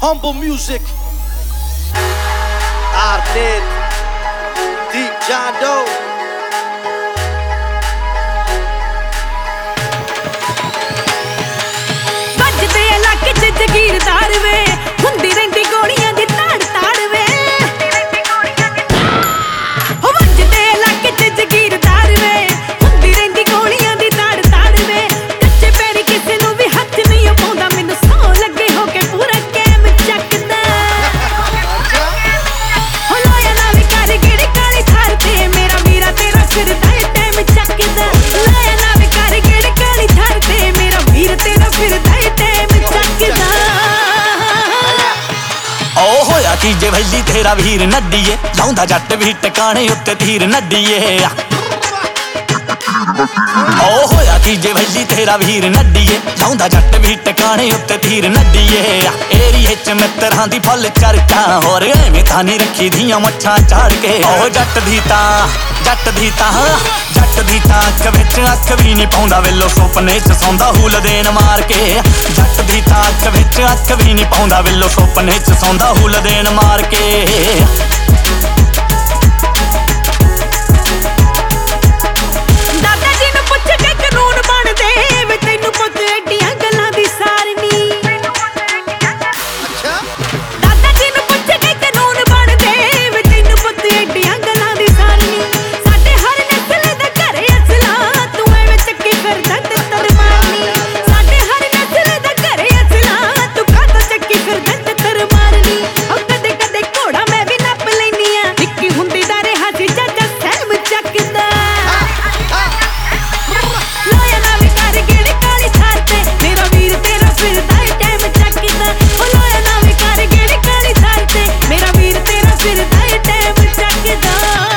Humble music. Arnett, Deep John Doe. ਵੱਜਦੇ ਇਲਾਕੇ 'ਚ ਜਗੀਰਦਾਰ ਵੇ ਹੁੰਦੀ ਰਹਿੰਦੀ ਗੋਲੀਆਂ ਦੀ ਤਾੜ ਤਾੜ ਵੇ ਵੱਜਦੇ ਇਲਾਕੇ 'ਚ ਜਗੀਰਦਾਰ ਵੇ ਹੁੰਦੀ ਰਹਿੰਦੀ ਗੋਲੀਆਂ ਦੀ ਤਾੜ ਤਾੜ ਵੇ ਕੱਚੇ ਪੈਰੀ ਕਿਸੇ ਨੂੰ ਵੀ ਹੱਥ ਨਹੀਂ ਪਾਉਂਦਾ ਮੈਨੂੰ ਸੌ ਲੱਗੇ ਹੋ ਕੇ ਪੂਰਾ ਕੈਮ ਚੱਕਦਾ ਲੋਇਆ ਨਾ ਵੀ ਕਰ ਗਿੜ ਕਾਲੀ ਥਾਰ ਤੇ ਮੇਰਾ ਵੀਰਾ ਤੇਰਾ ਫਿਰਦਾ ਏ ਟਾਈਮ ਚੱਕਦਾ ਲੋਇਆ ਨਾ ਵੀ ਕਰ ਗਿੜ ਕਾਲੀ ਥਾਰ ਤੇ ਮੇਰਾ ਵੀਰ ਤੇਰਾ ਫਿਰਦਾ ਏ ਟਾਈਮ ਚੱਕਦਾ ਓ ਹੋਇਆ ਕੀ ਜੇ ਵੈਲੀ ਤੇਰਾ ਵੀਰ ਨੱਡੀਏ ਲਾਉਂਦਾ ਜੱਟ ਵੀ ਟਿਕਾਣੇ ਉੱਤੇ ਤੀਰ ਨੱਡੀਏ ਓ ਹੋਇਆ ਕੀ ਜੇ ਵੈਲੀ ਤੇਰਾ ਵੀਰ ਨੱਡੀਏ ਲਾਉਂਦਾ ਜੱਟ ਵੀ ਟਿਕਾਣੇ ਉੱਤੇ ਤੀਰ ਨੱਡੀਏ ਏਰੀਏ 'ਚ ਮਿੱਤਰਾਂ ਦੀ ਫੁੱਲ ਚਰਚਾ ਹੋਰ ਐਵੇਂ ਤਾਂ ਨਹੀਂ ਰੱਖੀ ਦੀਆਂ ਮੱਛਾਂ ਚਾੜ ਕੇ ਓ ਜੱਟ ਦੀ ਤਾਂ ਅੱਖ ਵਿੱਚ ਅੱਖ ਵੀ ਨਹੀਂ ਪਾਉਂਦਾ ਵੇਲੋ ਸੁਪਨੇ 'ਚ ਸੌਂਦਾ ਹੂਲ ਦੇਣ ਮਾਰ ਕੇ ਜੱਟ ਦੀ ਤਾਂ ਅੱਖ ਵਿੱਚ ਅੱਖ ਵੀ ਨਹੀਂ ਪਾਉਂਦਾ ਵੇਲੋ ਸੁਪਨੇ 'ਚ ਸੌਂਦਾ ਹੂਲ ਦੇਣ ਮਾਰ ਕੇ ਦਾਦਾ ਜੀ ਨੂੰ ਪੁੱਛ ਕੇ ਕਾਨੂੰਨ ਬਣਦੇ ਵੇ ਤੈਨੂੰ ਪੁੱਤ ਐਡੀਆਂ ਗੱਲਾਂ ਦੀ ਸਾਰਨੀ ਦਾਦਾ ਜੀ ਨੂੰ ਪੁੱਛ ਕੇ ਕਾਨੂੰਨ ਬਣਦੇ ਵੇ ਤੈਨੂੰ ਪੁੱਤ ਐਡੀਆਂ ਗੱਲਾਂ ਦੀ ਸਾਰਨੀ ਸਾਡੇ ਹਰ ਨਸਲ ਦਾ ਘਰ ਅਸਲਾ ਤੂੰ ਐਵੇਂ ਚੱਕੀ ਫਿਰਦਾ ਤਿੱਤਰ ਮਾਰਨੀ ਸਾਡੇ ਹਰ ਨਸਲ ਦਾ ਘਰ ਅਸਲਾ ਤੂੰ ਕਾਹਤੋਂ ਚੱਕੀ ਫਿਰਦਾ ਤਿੱਤਰ ਮਾਰਨੀ ਉਹ ਕਦੇ ਕਦੇ ਘੋੜਾ ਮੈਂ ਵੀ ਨੱਪ ਲੈਨੀ ਆ ਨਿੱਕੀ ਹੁੰਦੀ ਦਾ ਰਿਹਾ ਸੀ ਚਾਚਾ ਸਹਿਮ ਚੱਕਦਾ ਲੋਇਆ ਨਾ ਵੀ ਕਰ ਗਿੜ ਕਾਲੀ ਥਾਰ ਤੇ ਮੇਰਾ ਵੀਰ ਤੇਰਾ ਫਿਰਦਾ ਏ ਟਾਈਮ ਚੱਕਦਾ ਉਹ ਲੋਇਆ ਨਾ ਵੀ ਕਰ ਗਿੜ ਕਾਲੀ ਥਾਰ ਤੇ ਮੇਰਾ ਵੀਰ ਤੇਰਾ ਫਿਰਦਾ ਏ ਟਾਈਮ ਚੱਕਦਾ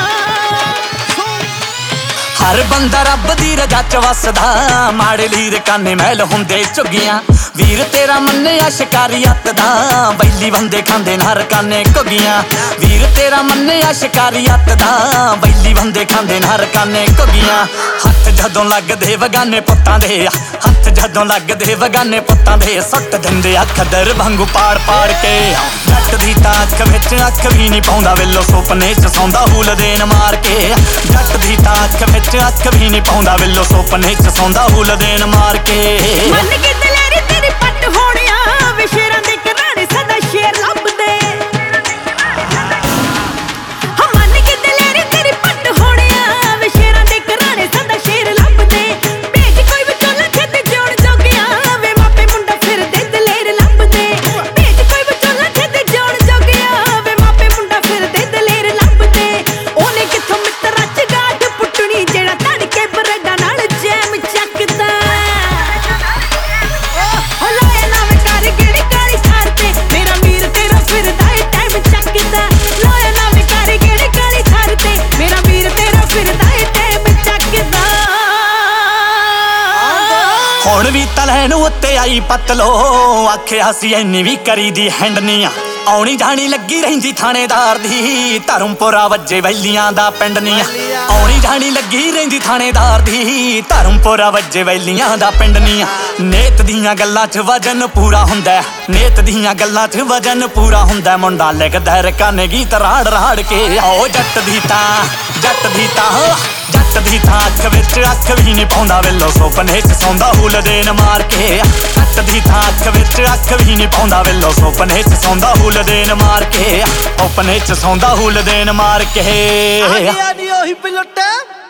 ਹਰ ਬੰਦਾ ਰੱਬ ਦੀ ਰਜ਼ਾ 'ਚ ਵਸਦਾ ਮਾੜੇ ਲੀਰ ਕਾਨੇ ਮਹਿਲ ਹੁੰਦੇ ਝੁੱਗੀਆਂ ਵੀਰ ਤੇਰਾ ਮੰਨਿਆ ਸ਼ਿਕਾਰੀਅਤ ਦਾ ਬੈਲੀ ਬੰਦੇ ਖਾਂਦੇ ਨਰ ਕਾਨੇ ਘੁੱਗੀਆਂ ਵੀਰ ਤੇਰਾ ਮੰਨਿਆ ਸ਼ਿਕਾਰੀਅਤ ਦਾ ਬੈਲੀ ਬੰਦੇ ਖਾਂਦੇ ਨਰ ਕਾਨੇ ਘੁੱਗੀਆਂ ਹੱਥ ਜਦੋਂ ਲੱਗਦੇ ਵਗਾਨੇ ਪੁੱਤਾਂ ਦੇ ਹੱਥ ਜਦੋਂ ਲੱਗਦੇ ਵਗਾਨੇ ਪੁੱਤਾਂ ਦੇ ਸੁੱਟ ਦਿੰਦੇ ਅੱਖ ਦਰ ਵਾਂਗੂ ਪਾੜ ਪਾੜ ਕੇ ਜੱਟ ਦੀ ਤਾਂ ਅੱਖ ਵਿੱਚ ਅੱਖ ਵੀ ਨਹੀਂ ਪਾਉਂਦਾ ਵੇਲੋ ਸੁਪਨੇ 'ਚ ਸੌਂਦਾ ਹੂਲ ਦੇਣ ਮਾਰ ਕੇ ਜੱਟ ਦੀ ਤਾਂ ਅੱਖ ਵਿੱਚ ਅੱਖ ਵੀ ਨਹੀਂ ਪਾਉਂਦਾ ਵੇਲੋ ਸੁਪਨੇ 'ਚ ਸੌਂਦਾ ਹੂਲ ਦੇਣ ਮਾਰ ਕੇ ਮੰਨ ਕੇ ਦਲੇਰੀ ਤੇਰੀ ਪੱਟ ਹੋਣਿਆ ਵੇ ਸ਼ੇਰਾਂ ਦੇ ਘਰਾਣੇ ਸਦਾ ਸ਼ੇਰ ਲੱਭਦੇ ਹਾਂ ਮੰਨ ਕੇ ਦਲੇਰੀ ਤੇਰੀ ਪੱਟ ਹੋਣਿਆ ਵੇ ਸ਼ੇਰਾਂ ਦੇ ਘਰਾਣੇ ਸਦਾ ਸ਼ੇਰ ਲੱਭਦੇ ਭੇਜ ਕੋਈ ਵਿਚੋਲਾ ਛੇਤੀ ਜੋੜ ਜੋਗਿਆ ਵੇ ਮਾਪੇ ਮੁੰਡਾ ਫਿਰਦੇ ਦਲੇਰ ਲੱਭਦੇ ਭੇਜ ਕੋਈ ਵਿਚੋਲਾ ਛੇਤੀ ਜੋੜ ਜੋਗਿਆ ਵੇ ਮਾਪੇ ਮੁੰਡਾ ਫਿਰਦੇ ਦਲੇਰ ਲੱਭਦੇ ਉਹਨੇ ਕਿੱਥੋਂ ਮਿੱਤਰਾਂ 'ਚ ਗਾਢ ਪੁੱਟਣੀ ਜਿਹੜਾ ਤੜਕੇ ਬਰੇਡਾਂ ਨਾਲ ਜੈਮ ਚੱਕਦਾ ਲੋਇਆ ਨਾ ਵੀ ਕਰ ਗਿੜ ਕਾਲੀ ਥਾਰ ਤੇ ਮੇਰਾ ਵੀਰ ਤੇਰਾ ਫਿਰਦਾ ਏ ਟਾਈਮ ਚੱਕਦਾ ਲੋਇਆ ਨਾ ਵੀ ਕਰ ਗਿੜ ਕਾਲੀ ਥਾਰ ਤੇ ਮੇਰਾ ਵੀਰ ਤੇਰਾ ਫਿਰਦਾ ਏ ਟਾਈਮ ਚੱਕਦਾ ਹੁਣ ਵੀ ਤਲਹਿ ਨੂੰ ਉੱਤੇ ਆਈ ਪਤਲੋ ਆਖਿਆ ਸੀ ਐਨੀ ਵੀ ਕਰੀਦੀ ਹੈਂਡਨੀਆਂ ਆਉਣੀ ਜਾਣੀ ਲੱਗੀ ਰਹਿੰਦੀ ਥਾਣੇਦਾਰ ਦੀ ਧਰਮਪੁਰਾ ਵੱਜੇ ਵੈਲੀਆਂ ਦਾ ਪਿੰਡ ਨੀਆਂ ਆਉਣੀ ਜਾਣੀ ਲੱਗੀ ਰਹਿੰਦੀ ਥਾਣੇਦਾਰ ਦੀ ਧਰਮਪੁਰਾ ਵੱਜੇ ਵੈਲੀਆਂ ਦਾ ਪਿੰਡ ਨੀਆਂ ਨੇਤ ਦੀਆਂ ਗੱਲਾਂ 'ਚ ਵਜਨ ਪੂਰਾ ਹੁੰਦਾ ਨੇਤ ਦੀਆਂ ਗੱਲਾਂ 'ਚ ਵਜਨ ਪੂਰਾ ਹੁੰਦਾ ਮੁੰਡਾ ਲਿਖਦਾ ਰਕਾਨੇ ਗੀਤ ਰਾੜ ਰਾੜ ਕੇ ਓ ਜੱਟ ਦੀ ਤਾਂ ਅੱਖ ਵਿੱਚ ਅੱਖ ਵੀ ਨਹੀਂ ਪਾਉਂਦਾ ਵੇਲੋ ਸੁਪਨੇ 'ਚ ਸੌਂਦਾ ਹੂਲ ਦੇਣ ਮਾਰ ਕੇ ਜੱਟ ਦੀ ਤਾਂ ਅੱਖ ਵਿੱਚ ਅੱਖ ਵੀ ਨਹੀਂ ਪਾਉਂਦਾ ਵੇਲੋ ਸੁਪਨੇ 'ਚ ਸੌਂਦਾ ਹੂਲ ਦੇਣ ਮਾਰ ਕੇ ਸੁਪਨੇ 'ਚ ਸੌਂਦਾ ਹੂਲ ਦੇਣ ਮਾਰ ਕੇ ਆਦੀ ਉਹੀ ਪਿਲਟ